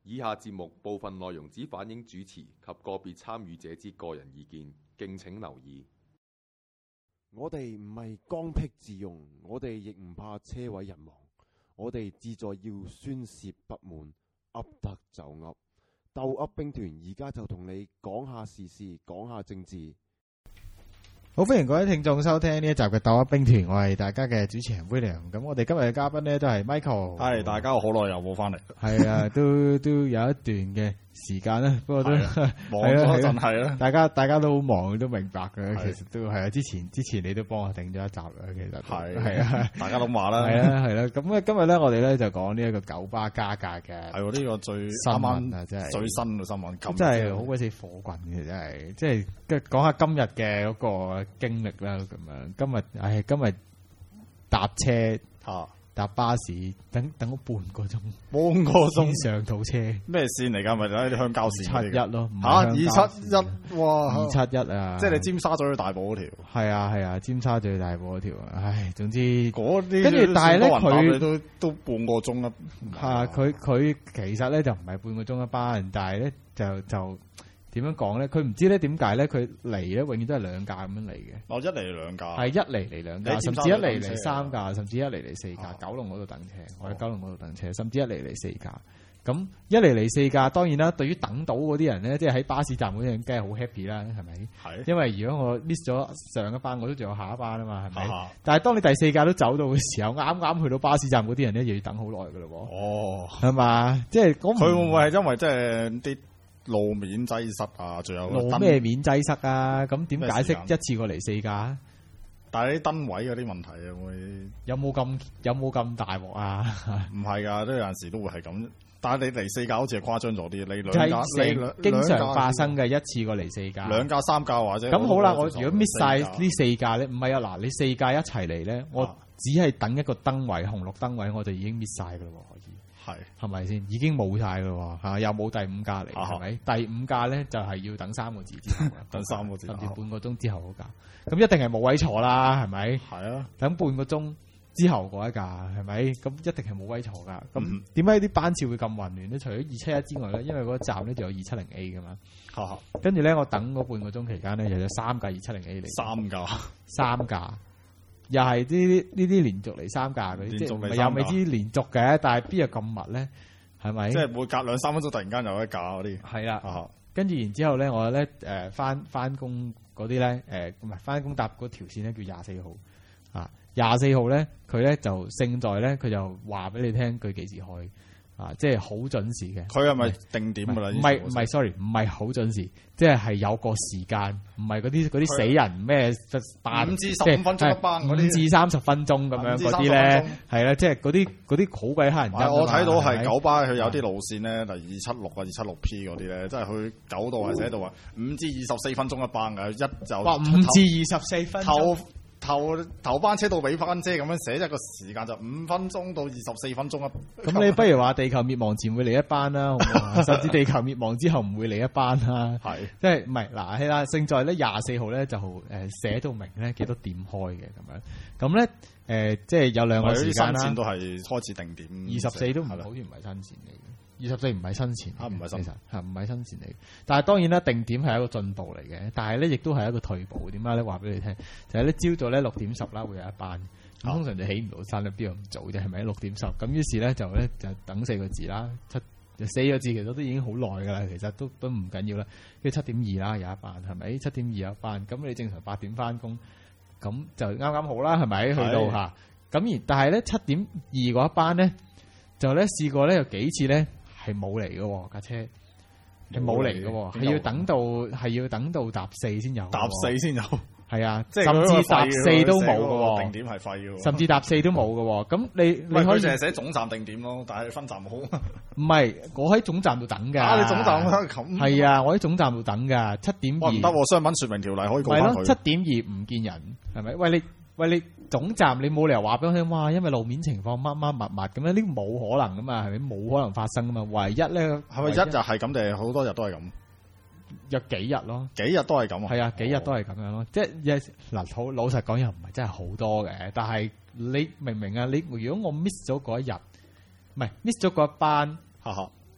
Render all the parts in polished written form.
以下節目部分內容只反映主持及個別參與者之個人意見，敬請留意。 我哋唔係剛愎自用，我哋亦唔怕車毀人亡，我哋志在要宣泄不滿，噏得就噏。鬥噏兵團而家就同你講下時事，講下政治。 好，歡迎各位聽眾收聽呢一集嘅鬥噏兵團，我係大家嘅主持人 William。咁我哋今日嘅嘉賓呢都係 Michael。 係，大家好耐又冇翻嚟。 係啊，都有一段嘅時間啦，不過都忙咗一陣係啦。 大家都好忙，都明白嘅。其實都係啊，之前你都幫我頂咗一集啦，其實係啊， 大家諗話啦。 係啦。咁今日咧，我哋咧就講呢一個九巴加價嘅。 係喎，呢個最新聞啊，真係最新嘅新聞， 真係好鬼死火滾嘅，真係。即係講下今日嘅嗰個經歷啦，咁樣。今日搭車搭巴士等咗半個鐘先上到車。 咩線嚟㗎？咪就係啲鄉郊線。 71咯， 嚇271，哇 ！271啊， 即係你尖沙咀大埔嗰條。 係啊，尖沙咀大埔嗰條。唉，總之嗰啲跟住，但係咧佢都半個鐘啦。 係佢其實咧就唔係半個鐘一班，但係咧就點樣講咧？佢唔知咧點解咧？佢嚟咧永遠都係兩架咁樣嚟嘅。 哦，一嚟兩架。 係一嚟兩架，甚至一嚟三架，甚至一嚟四架。九龍嗰度等車，我喺九龍嗰度等車，甚至一嚟四架。咁一嚟四架，當然啦。對於等到嗰啲人咧，即係喺巴士站嗰啲人，梗係好 happy 啦，係咪？係。因為如果我 miss 咗上一班，我都仲有下一班啊嘛，係咪？但係當你第四架都走到嘅時候，啱去到巴士站嗰啲人咧，又要等好耐噶咯喎。哦，係嘛？即係佢會唔會係因為即係啲路面擠塞啊？仲有路咩面擠塞啊？咁點解釋一次過嚟四架？ 但係啲燈位嗰啲問題啊，會有冇咁大鑊啊？ 唔係㗎，都有陣時都會係咁。但係你嚟四架好似係誇張咗啲，你兩架經常發生嘅一次過嚟四架， 兩架三架或者咁好啦。我如果 miss 晒呢四架咧，唔係啊嗱，你四架一齊嚟咧，我只係等一個燈位紅綠燈位，我就已經 miss 晒噶啦，可以係咪先？已經冇晒噶啦嚇，又冇第五架嚟，係咪？第五架咧就係要等3個字之後， 等3個字， 甚至半個鐘之後嗰架，咁一定係冇位坐啦，係咪？ 係啊，等半個鐘之後嗰一架係咪？咁一定係冇位坐噶。咁點解啲班次會咁混亂咧？除咗271之外咧，因為嗰個站咧就有270A 噶嘛。跟住咧，我等嗰半個鐘期間咧，又有3架270A 嚟。三架，又係呢啲連續嚟3架嗰啲，即係又未知連續嘅，但係邊有咁密咧？係咪？ 即係每隔2-3分鐘突然間有一架嗰啲。係啦。跟住然之後咧，我咧翻工嗰啲咧唔係翻工搭嗰條線咧叫24號啊。24號咧，佢咧就勝在咧，佢就話俾你聽佢幾時開啊，即係好準時嘅。 佢係咪定點㗎啦？ 唔係 sorry， 唔係好準時，即係有個時間，唔係嗰啲死人咩 5至15分鐘一班嗰啲 ，5至30分鐘咁樣嗰啲咧，係啦，即係嗰啲好鬼乞人憎。 我睇到係九巴佢有啲路線咧，例如276啊、276P 嗰啲咧，即係佢9度係寫到話5至24分鐘一班㗎，一就話5至24分鐘。 頭班車到尾班車咁樣寫，一個時間就5分鐘到24分鐘啊！ 咁你不如話地球滅亡前會嚟一班啦，好唔好？甚至地球滅亡之後唔會嚟一班啦。係，即係唔係嗱係啦？勝在咧24號咧就寫到明咧幾多點開嘅咁樣。咁咧即係有2個時間啦。 新線都係開始定點。 24都唔係，好似唔係新線嚟嘅。24唔係新線唔係新線， 其實唔係新線嚟。但係當然啦，定點係一個進步嚟嘅，但係咧亦都係一個退步。點解咧？話俾你聽，就係咧朝早咧6點10啦會有一班，咁通常就起唔到身啦，邊度咁早啫？係咪6點10？咁於是咧就等4個字啦，4個字其實都已經好耐㗎啦，其實都唔緊要啦。跟住7點2啦有一班，係咪？7點2有一班，咁你正常8點翻工，咁就啱啱好啦，係咪？去到嚇，咁但係咧7點2嗰一班咧，就咧試過咧有幾次咧。係冇嚟嘅架車，係冇嚟嘅，係要等到搭4先有， 搭4先有， 係啊，甚至搭4都冇嘅， 定點係廢嘅， 甚至搭4都冇嘅，咁你可以淨係寫總站定點咯，但係分站冇。 唔係，我喺總站度等㗎。 你總站咁？ 係啊，我喺總站度等㗎，7點2。 唔得，商品說明條例可以告翻佢。 7點2唔見人，係咪？喂你總站你冇理由話俾我聽，哇！因為路面情況乜乜密密咁樣，呢個冇可能噶嘛，係咪？冇可能發生噶嘛。唯一咧係咪一日係咁定好多日都係咁？ 有幾日咯， 幾日都係咁啊？ 係啊，幾日都係咁樣咯。即係嗱，好老實講又唔係真係好多嘅，但係你明唔明啊？你如果我 miss 咗嗰一日，唔係 miss 咗嗰一班，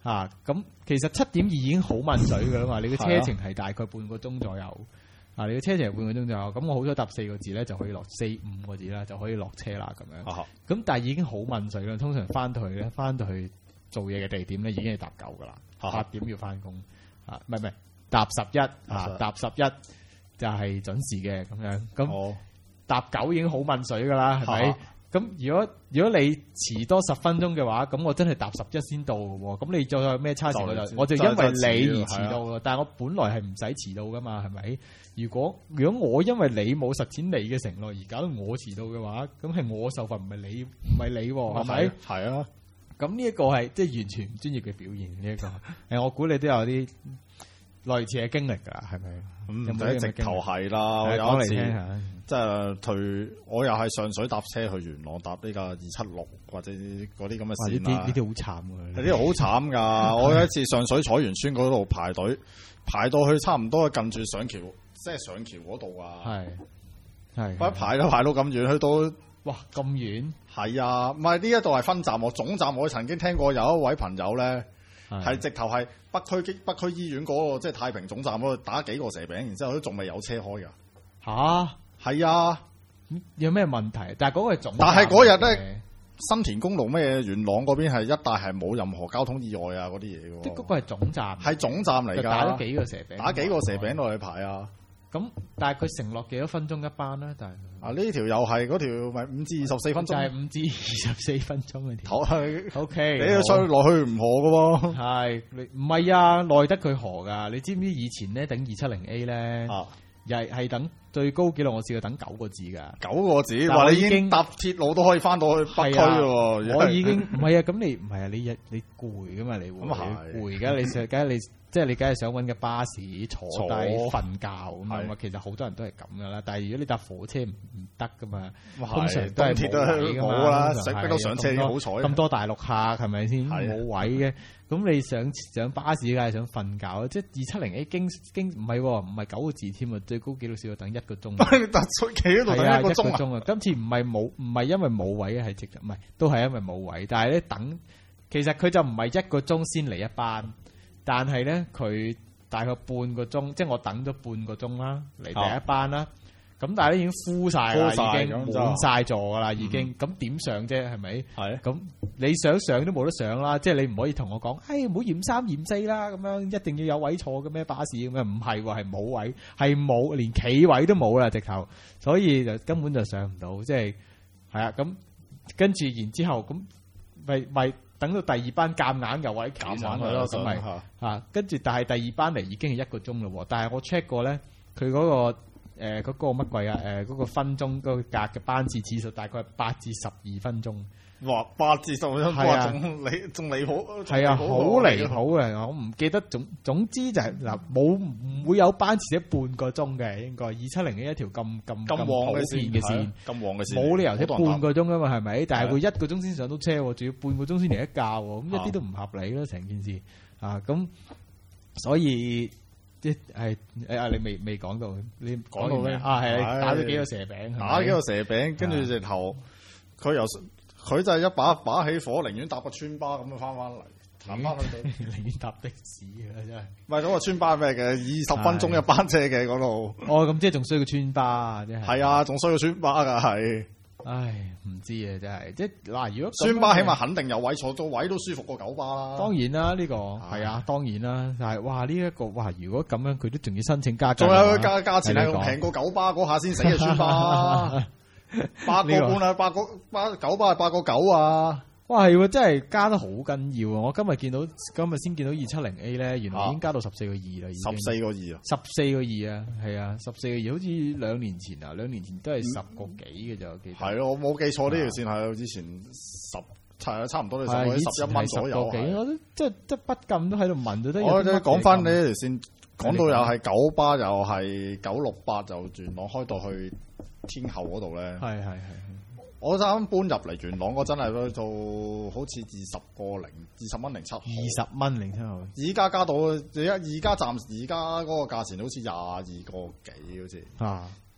咁其實7.2已經好問水㗎啦嘛，你嘅車程係大概半個鐘左右。你嘅車程係半個鐘左右，咁我好彩搭4個字咧就可以落4-5個字啦，就可以落車啦咁樣。咁但係已經好問水啦，通常翻到去做嘢嘅地點咧已經係搭9㗎啦，8點要翻工。唔係搭11搭11就係準時嘅咁樣。咁搭9已經好問水㗎啦，係咪？咁如果你遲多10分鐘嘅話，咁我真係搭11先到嘅喎。咁你再有咩差池我就因為你而遲到嘅，但係我本來係唔使遲到㗎嘛，係咪？如果我因為你冇實踐你嘅承諾而搞到我遲到嘅話，咁係我受罰，唔係你係咪？ 係啊。 咁呢一個係即係完全唔專業嘅表現呢一個。我估你都有啲類似嘅經歷㗎，係咪？ 咁直頭係啦，有一次即係我又係上水搭車去元朗搭呢個276或者嗰啲咁嘅線啦。呢啲好慘㗎，呢啲好慘㗎。我有一次上水彩園村嗰度排隊，排到去差唔多近住上橋，即係上橋嗰度啊。係，排到咁遠，去到哇咁遠。 係啊，唔係呢一度係分站喎，總站我曾經聽過有一位朋友咧。係直頭係北區醫院嗰個即係太平總站嗰度打幾個蛇餅，然之後都仲未有車開㗎。係啊， 有咩問題？但係嗰個係總站。 但係嗰日咧，新田公路咩元朗嗰邊係一帶係冇任何交通意外啊嗰啲嘢嘅。 即係嗰個係總站。係總站嚟㗎。 打咗幾個蛇餅落去排啊！ 咁但係佢承諾幾多分鐘一班咧？但係呢條又係嗰條咪5至24分鐘， 就係5至24分鐘嘅條。OK， 你上落去唔河嘅喎。 係唔係啊？耐得佢河㗎。你知唔知以前咧等270A 咧？又係等最高紀錄，我試過等9個字㗎。9個字，話你已經搭鐵路都可以翻到去北區喎。我已經唔係啊，咁你唔係啊？你攰㗎嘛？你會攰㗎？你梗係你。即係你梗係想揾個巴士坐低瞓覺咁樣，其實好多人都係咁噶啦。但係如果你搭火車唔得噶嘛，通常都係冇位噶嘛。逼到上車已經好彩。咁多大陸客係咪先冇位嘅？咁你上巴士梗係想瞓覺。即係270A 經唔係9個字添啊，最高紀錄試過等1個鐘。企喺度等1個鐘啊！今次唔係因為冇位係直唔係都係因為冇位，但係咧等其實佢就唔係1個鐘先嚟一班。但係咧，佢大概半個鐘，即係我等咗半個鐘啦，嚟第一班啦。咁但係咧已經敷晒啦，已經滿晒座噶啦，已經。咁點上啫？係咪？係。咁你想上都冇得上啦，即係你唔可以同我講，唔好嫌3嫌4啦，咁樣一定要有位坐嘅咩巴士咁樣？唔係喎，係冇位，係冇連企位都冇啦，直頭。所以就根本就上唔到，即係係啊。咁跟住然之後咁咪。等到第二班夾硬又或者企上去咯，咁咪跟住，但係第二班嚟已經係1個鐘咯。但係我 check 過咧，佢嗰個嗰個乜鬼啊？嗰個分鐘嗰個格嘅班次次數大概係8至12分鐘。哇！8至12分鐘，哇！仲離譜，係啊，好離譜嘅。我唔記得總之就係嗱，唔會有班次半個鐘嘅，應該270A一條咁旺嘅線，咁旺嘅線，冇理由即半個鐘噶嘛，係咪？但係會1個鐘先上到車，仲要半個鐘先嚟一架，咁一啲都唔合理咯，成件事啊！咁所以即係你未講到，你講到咩啊？係打咗幾個蛇餅，打幾個蛇餅，跟住直頭佢就係一把起火，寧願搭個村巴咁樣翻嚟，行翻去到，寧願搭的士啊！真係，唔係嗰個村巴咩嘅？20分鐘一班車嘅嗰度。哦，咁即係仲衰過村巴啊！真係。係啊，仲衰過村巴㗎係。唉，唔知啊，真係即係嗱，如果村巴起碼肯定有位坐，到位都舒服過九巴啦。當然啦，呢個係啊，當然啦，但係哇呢一個哇，如果咁樣佢都仲要申請加價，仲有加價錢係平過九巴嗰下先死嘅村巴。8個半啊，9巴係8個9啊！哇，係喎，真係加得好緊要啊！我今日先見到270A 咧，原來已經加到14個2啦，已經14個2啊，14個2啊，係啊，14個2，好似2年前啊，2年前都係10個幾嘅咋，我記得。係咯，我冇記錯呢條線係之前差唔多都11蚊左右。我都即係不禁都喺度問到都。我講翻呢條線，講到又係九巴，又係968，就元朗開到去天后嗰度咧，係。我啱搬入嚟元朗嗰陣係去做好似20蚊07毫，20蚊07毫。而家加到而家暫時而家嗰個價錢好似22個幾好似。啊！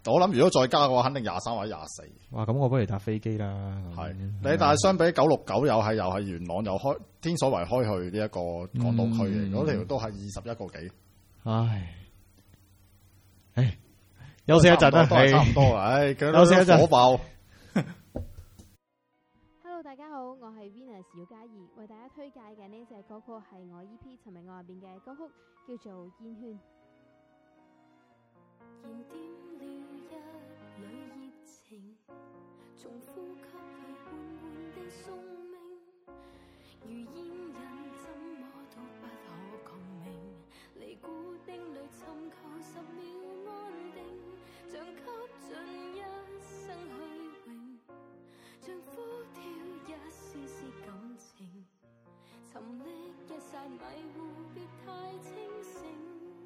我諗如果再加嘅話，肯定23或者24。 哇！咁我不如搭飛機啦。 係但係相比969又係元朗又開天水圍開去呢一個港島區嘅嗰條都係21個幾。 唉，休息一陣啦， 差唔多啊！休息一陣火爆。 Hello， 大家好，我係 Venus 姚嘉怡，為大家推介嘅呢隻歌曲係我 EP《尋覓我》入邊嘅歌曲，叫做《煙圈》。 燃點了一縷熱情，從呼吸裏緩緩地送命，如煙癮怎麼都不可共鳴，離孤丁裏尋求10秒安定，像吸盡一生虛榮，像呼跳一絲絲感情，沉溺一剎迷糊，別太清醒。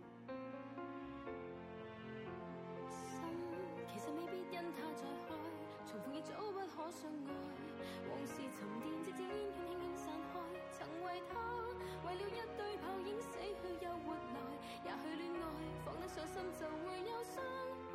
其實未必因他再開，重逢亦早不可相愛。往事沉澱，漸漸輕輕散開。曾為他，為了一對泡影死去又活來。也許戀愛放得上心就會有傷害。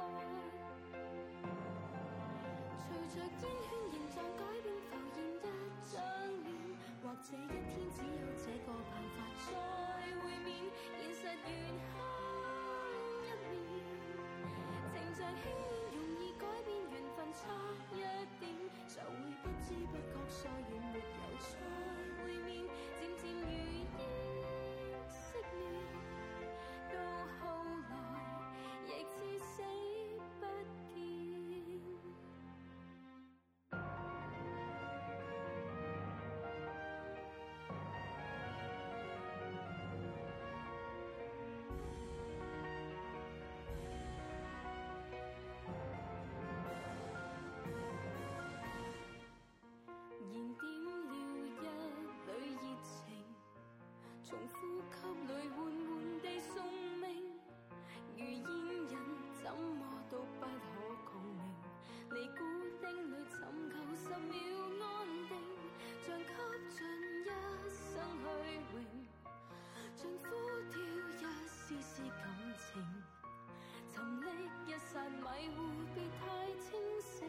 隨着煙圈形狀改變，浮現一張臉，或者一天只有這個辦法再會面。現實緣黑一面，情像輕易容易改變，緣分差一點，就會不知不覺疏遠，沒有再會面，漸漸如煙熄滅，到後來亦至死不見。從呼吸裏緩緩地送命，如煙癮怎麼都不可共鳴，離孤丁裏尋求10秒安定，像吸盡一生虛榮，像呼跳一絲絲感情，沉溺一剎迷糊，別太清醒。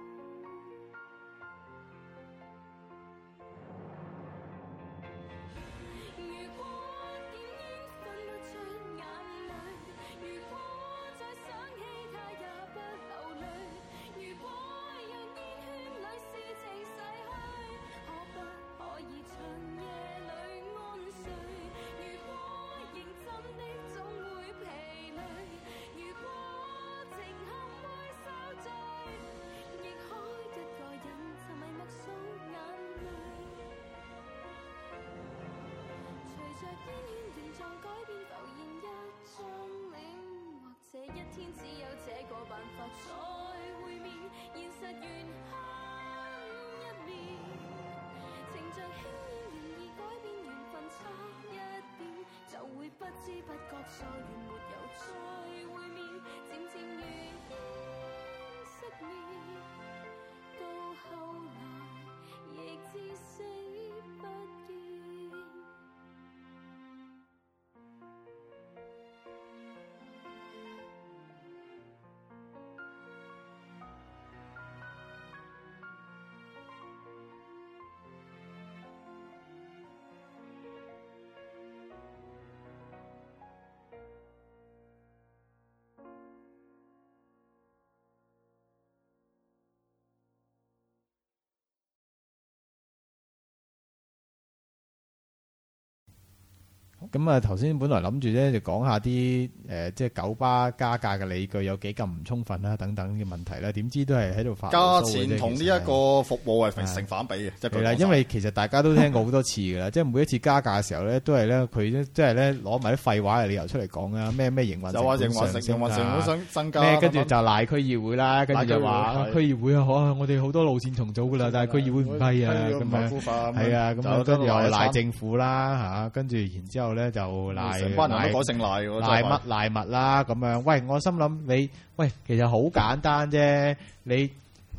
天只有這個辦法再會面，現實緣黑一面，情像輕易容易改變，緣分差一點，就會不知不覺疏遠，沒有再會面，漸漸如煙熄滅，到後來亦至死不見。 咁啊，頭先本來諗住咧就講下啲即係九巴加價嘅理據有幾咁唔充分啦，等等嘅問題啦，點知都係喺度發價錢同呢一個服務係成反比嘅，即係因為其實大家都聽過好多次㗎啦，即係每一次加價嘅時候咧，都係咧佢即係咧攞埋啲廢話嘅理由出嚟講啊，咩營運成本想增加， 咩跟住就賴區議會啦，跟住就話區議會啊，我哋好多路線重組㗎啦，但係區議會唔批啊，咁樣係啊，咁啊跟住又賴政府啦嚇，跟住然之後咧就賴成班人都改姓賴喎， 賴乜賴物啦咁樣。喂，我心諗你喂，其實好簡單啫，你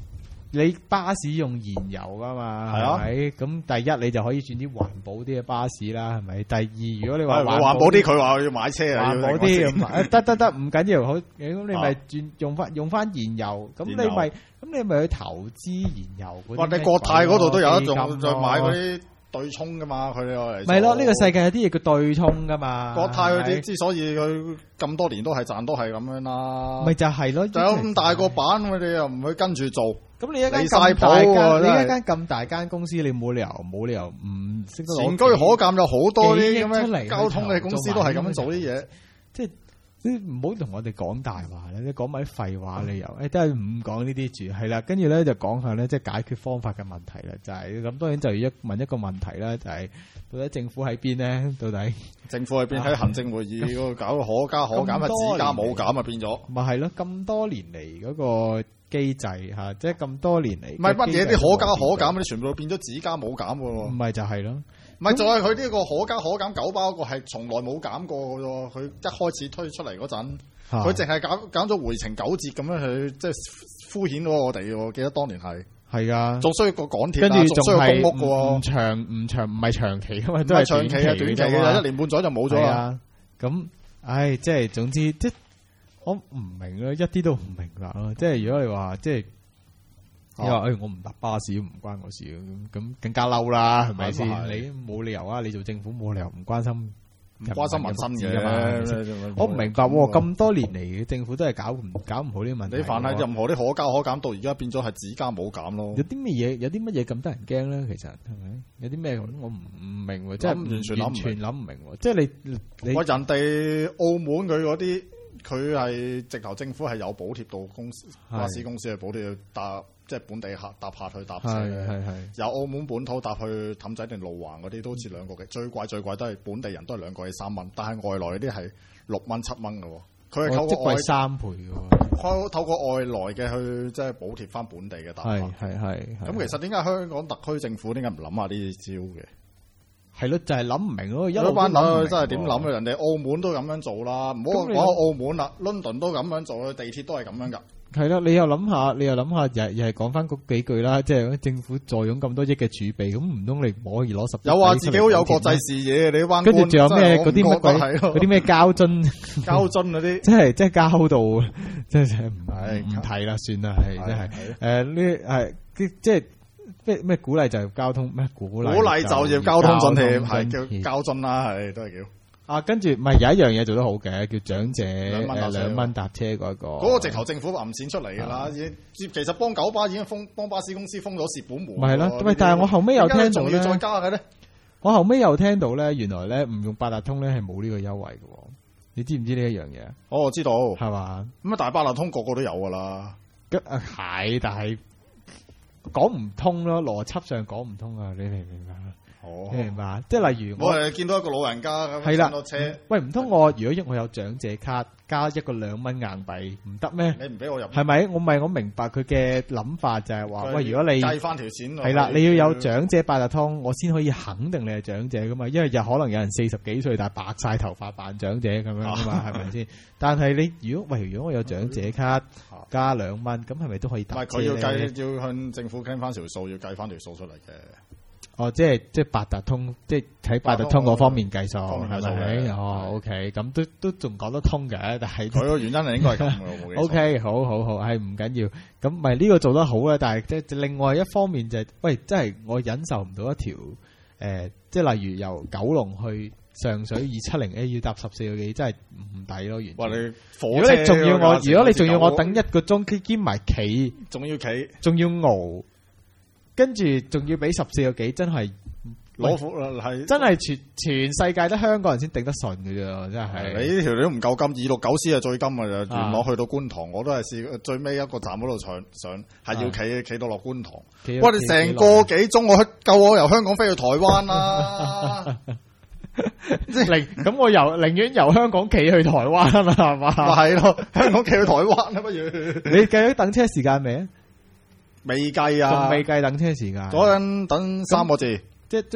你巴士用燃油噶嘛，係咪？咁第一你就可以轉啲環保啲嘅巴士啦，係咪？第二，如果你話環保啲，佢話要買車啊， 環保啲得唔緊要，好咁你咪轉用翻燃油，咁你咪去投資燃油嗰啲。 或者國泰嗰度都有一種再買嗰啲對沖噶嘛，佢哋嚟。 咪咯，呢個世界有啲嘢叫對沖噶嘛。 國泰嗰啲之所以佢咁多年都係賺，都係咁樣啦。 咪就係咯， 就有咁大個版，佢哋又唔去跟住做。 咁你一間咁大間公司，你冇理由唔識得前車可鑑，有好多啲咁嘅交通嘅公司都係咁樣做啲嘢。即係你唔好同我哋講大話咧，你講埋啲廢話理由，都係唔講呢啲住。係啦，跟住咧就講下咧，即係解決方法嘅問題啦。就係咁，當然就要問一個問題啦，就係到底政府喺邊咧？到底政府喺邊？喺行政會議嗰度搞可加可減，只加冇減啊，變咗。 咪係咯，咁多年嚟嗰個機制嚇，即係咁多年嚟， 唔係乜嘢啲可加可減，你全部都變咗只加冇減嘅喎。 唔係就係咯， 唔係就係佢呢個可加可減九巴嗰個係從來冇減過嘅喎。佢一開始推出嚟嗰陣，佢淨係減咗回程9折咁樣去，即係敷衍咗我哋喎。記得當年係啊，仲需要個港鐵， 跟住仲需要公屋嘅喎。 唔係長期嘅嘛，都係長期啊，短期嘅1年半載就冇咗啦。 咁，唉，即係總之即。我唔明咯，一啲都唔明白咯。即係如果你話即係，你話我唔搭巴士唔關我事，咁更加嬲啦，係咪先？你冇理由啊！你做政府冇理由唔關心民生嘅嘛？我唔明白喎，咁多年嚟嘅政府都係搞唔好呢啲問題。 你凡係任何啲可加可減，到而家變咗係只加冇減咯。 有啲乜嘢咁得人驚咧？其實係咪？有啲咩我唔明喎，即係完全諗唔明喎。即係你我人哋澳門佢嗰啲。佢係直頭政府係有補貼到巴士公司去補貼搭，即係本地客搭客去搭車嘅。由澳門本土搭去氹仔定路環嗰啲都好似2個嘅，最貴都係本地人都係2個至3蚊，但係外來嗰啲係6蚊7蚊嘅喎。佢係透過 3倍嘅喎， 透過外來嘅去即係補貼翻本地嘅搭客。咁其實點解香港特區政府點解唔諗下呢啲招嘅？ 係咯，就係諗唔明咯。 一班諗真係點諗啊？人哋澳門都咁樣做啦，唔好講澳門啦，倫敦都咁樣做，地鐵都係咁樣噶。 係啦，你又諗下，又係講翻嗰幾句啦，即係政府坐擁咁多億嘅儲備，咁唔通你可以攞10？ 有話自己好有國際視野，你灣跟住仲有咩嗰啲乜鬼？嗰啲咩膠樽嗰啲， 即係膠到，即係唔睇啦，算啦，係真係呢係即係。咩鼓勵就業交通咩鼓勵就業交通津貼係叫交津啦，係都係叫啊。跟住咪有一樣嘢做得好嘅，叫長者2蚊搭車嗰個。 嗰個直頭政府揞錢出嚟㗎啦，其實幫九巴已經幫巴士公司封咗蝕本門。 咪係咯，喂！但係我後尾又聽到仲要再加嘅咧。 我後尾又聽到咧，原來咧唔用八達通咧係冇呢個優惠嘅。你知唔知呢一樣嘢？ 我知道係嘛？ 咁啊，大八達通個個都有㗎啦。 咁係，但係。講唔通咯，邏輯上講唔通啊！你明唔明白？你明白？即係例如我係見到一個老人家咁上咗車， 喂，唔通我如果我有長者卡加一個2蚊硬幣唔得咩？ 你唔俾我入？ 係咪？我明白佢嘅諗法就係話，喂，如果你計翻條錢係啦，你要有長者八達通，我先可以肯定你係長者噶嘛，因為可能有人40幾歲但係白晒頭髮扮長者咁樣噶嘛，係咪先？但係你如果我有長者卡加2蚊，咁係咪都可以搭車咧？ 佢要向政府傾翻條數，要計翻條數出嚟嘅。 哦，即係八達通，即係喺八達通嗰方面計數，係咪？哦 ，OK，咁都仲講得通嘅，但係佢個原因係應該係咁嘅。 OK，好，係唔緊要，咁咪呢個做得好咧。但係即係另外一方面就係，喂，真係我忍受唔到一條即係例如由九龍去上水270A要搭14個幾，真係唔抵咯。完全。如果你仲要我等1個鐘，兼埋企，仲要熬。跟住仲要俾14個幾，真係攞係真係全世界得香港人先頂得順嘅啫，真係。 你呢條你都唔夠金，269C係最金嘅，元朗去到觀塘，我都係試最尾一個站嗰度上，係要企到落觀塘。哇！你成個幾鐘，夠我由香港飛去台灣啦。 咁我寧願由香港企去台灣啊嘛，係嘛？ 咪係咯，香港企去台灣啊，不如你計咗等車時間未啊？ 未計啊， 仲未計等車時間。 嗰陣等3個字， 即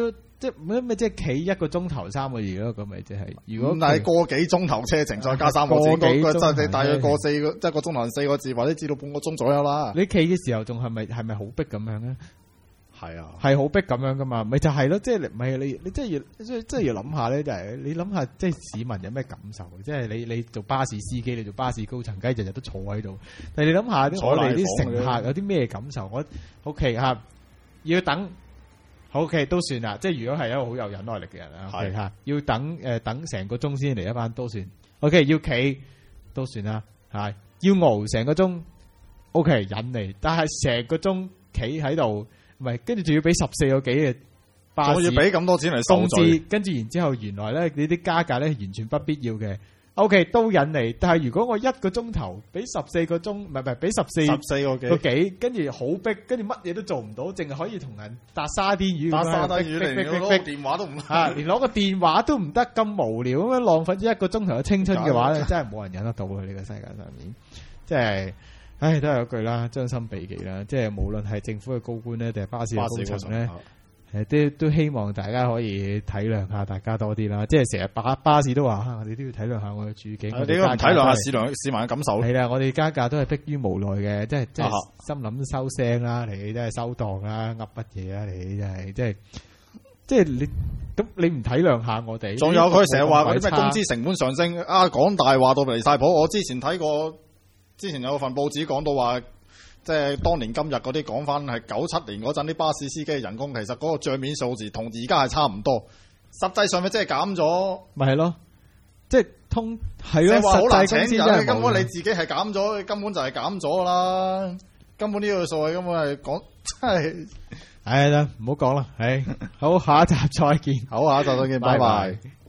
即係咩即係企1個鐘頭3個字咯，咁咪即係如果但係個幾鐘頭車程再加3個字，嗰個大約個4個1個鐘頭4個字，或者至到半個鐘左右啦。 你企嘅時候仲係咪好逼咁樣咧？ 係啊， 係好逼咁樣噶嘛？咪就係咯，即係唔係你真係要諗下咧，就係你諗下，即係市民有咩感受？即係你做巴士司機，你做巴士高層，梗係日日都坐喺度。但係你諗下我哋啲乘客有啲咩感受？我 OK 吓，要等 OK 都算啦。即係如果係一個好有忍耐力嘅人啊 ，OK 吓，要等成個鐘先嚟一班都算。OK 要企都算啦，係要熬成個鐘 OK 忍嚟，但係成個鐘企喺度。唔係，跟住仲要俾14個幾嘅巴士，我要俾咁多錢嚟收罪。跟住然之後，原來咧你啲加價咧完全不必要嘅。OK 都引嚟，但係如果我1個鐘頭俾14個鐘，唔係俾14個幾，跟住好逼，跟住乜嘢都做唔到，淨係可以同人搭沙甸魚咁樣，沙甸魚嚟攞個電話都唔得，連攞個電話都唔得，咁無聊咁樣浪費咗1個鐘頭嘅青春嘅話咧，真係冇人忍得到嘅呢個世界上面，即係。唉，都係嗰句啦，將心比己啦，即係無論係政府嘅高官咧，定係巴士嘅高層咧，都希望大家可以體諒下大家多啲啦。即係成日巴士都話，我哋都要體諒下我嘅處境。你都唔體諒下市民嘅感受。係啦，我哋加價都係迫於無奈嘅，即係心諗收聲啦，你真係收檔啦，噏乜嘢啊？你真係即係你咁，你唔體諒下我哋？仲有佢成日話嗰啲咩工資成本上升啊，講大話到離晒譜。我之前睇過。之前有份報紙講到話，即係當年今日嗰啲講翻係97年嗰陣啲巴士司機嘅人工，其實嗰個帳面數字同而家係差唔多，實際上咪即係減咗，咪係咯，即係係咯，話好難請人，根本你自己係減咗，根本就係減咗啦，根本呢個數係根本係講真係，唉啦，唔好講啦，唉，好，下一集再見，好，下一集再見，拜拜。